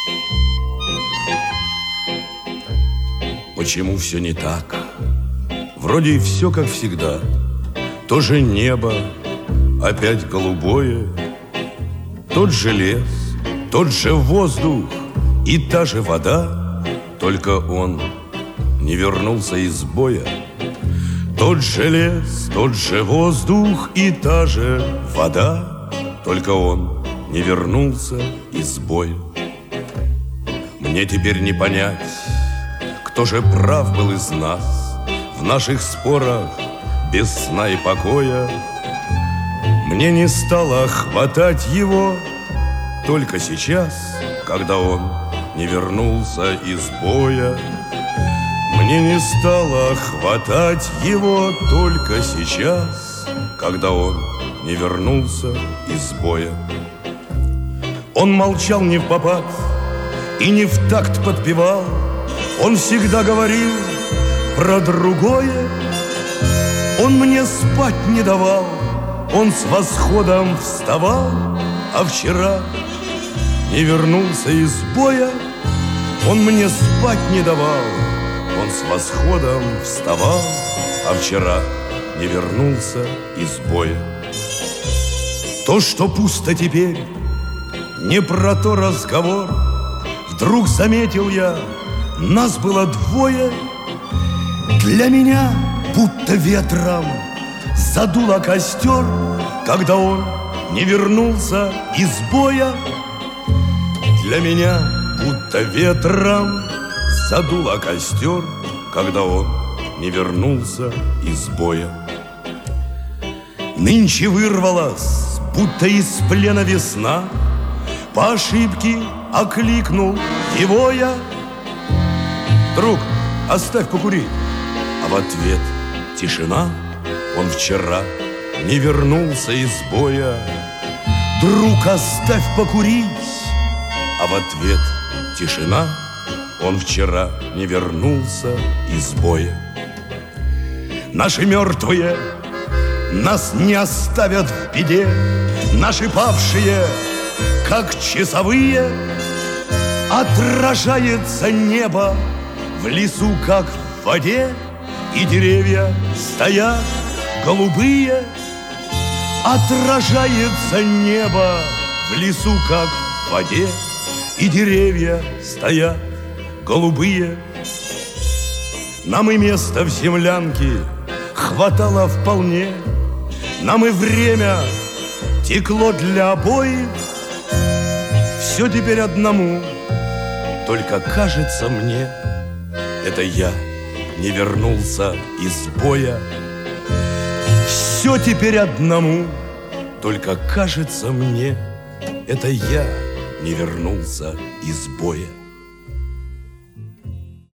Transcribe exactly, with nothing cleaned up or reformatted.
Почему все не так? Вроде все как всегда. То же небо, опять голубое, тот же лес, тот же воздух и та же вода, только он не вернулся из боя. Тот же лес, тот же воздух и та же вода, только он не вернулся из боя. Мне теперь не понять, кто же прав был из нас в наших спорах без сна и покоя. Мне не стало хватать его только сейчас, когда он не вернулся из боя. Мне не стало хватать его только сейчас, когда он не вернулся из боя. Он молчал не впопад и не в такт подпевал. Он всегда говорил про другое. Он мне спать не давал. Он с восходом вставал, а вчера не вернулся из боя. Он мне спать не давал. Он с восходом вставал, а вчера не вернулся из боя. То, что пусто теперь, не про то разговор. Вдруг заметил я, нас было двое. Для меня будто ветром задуло костер, когда он не вернулся из боя. Для меня будто ветром задуло костер, когда он не вернулся из боя. Нынче вырвалась, будто из плена весна. По ошибке окликнул его я: друг, оставь покурить. А в ответ тишина. Он вчера не вернулся из боя. Друг, оставь покурить. А в ответ тишина. Он вчера не вернулся из боя. Наши мертвые нас не оставят в беде. Наши павшие, как часовые, отражается небо в лесу, как в воде. И деревья стоят голубые. Отражается небо в лесу, как в воде. И деревья стоят голубые. Нам и места в землянке хватало вполне. Нам и время текло для обоих. Все теперь одному, только кажется мне, это я не вернулся из боя. Все теперь одному, только кажется мне, это я не вернулся из боя.